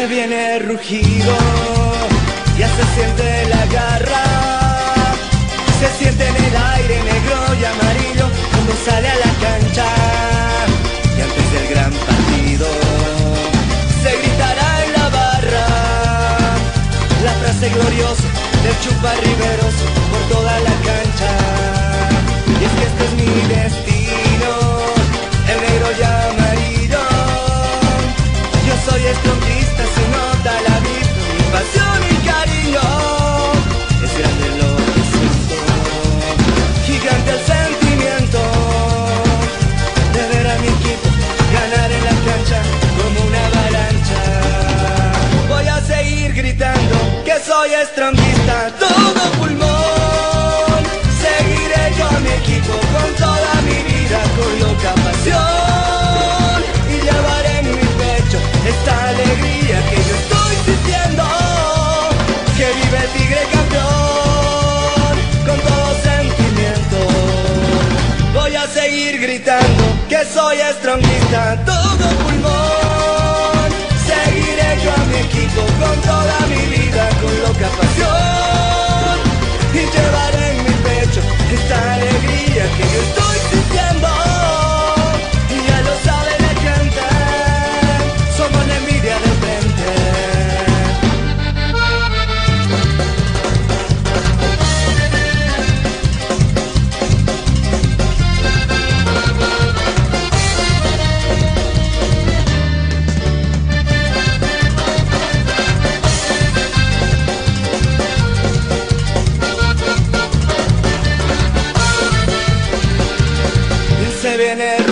se viene el rugido, ya se siente la garra, se siente en el aire negro y amarillo cuando sale a la cancha. Y antes del gran partido se gritará en la barra la frase gloriosa del Chuparriveros por toda la cancha. Y es que este es mi destino, el negro y amarillo. Yo soy estronquista, se nota la vida, mi pasión y cariño. Es grande lo que siento, gigante el sentimiento de ver a mi equipo ganar en la cancha como una avalancha. Voy a seguir gritando que soy estronquista, todo pulmón. Seguiré yo a mi equipo con toda mi vida, con loca pasión, y llevaré en mi pecho esta alegría que yo estoy sintiendo, que vive el tigre campeón con todo sentimiento. Voy a seguir gritando que soy estronquista, todo pulmón. Seguiré yo a mi equipo con toda mi vida, con loca pasión, y llevaré en mi pecho esta alegría que yo estoy sintiendo. Y ya lo sabe la gente, somos la envidia del frente. Se viene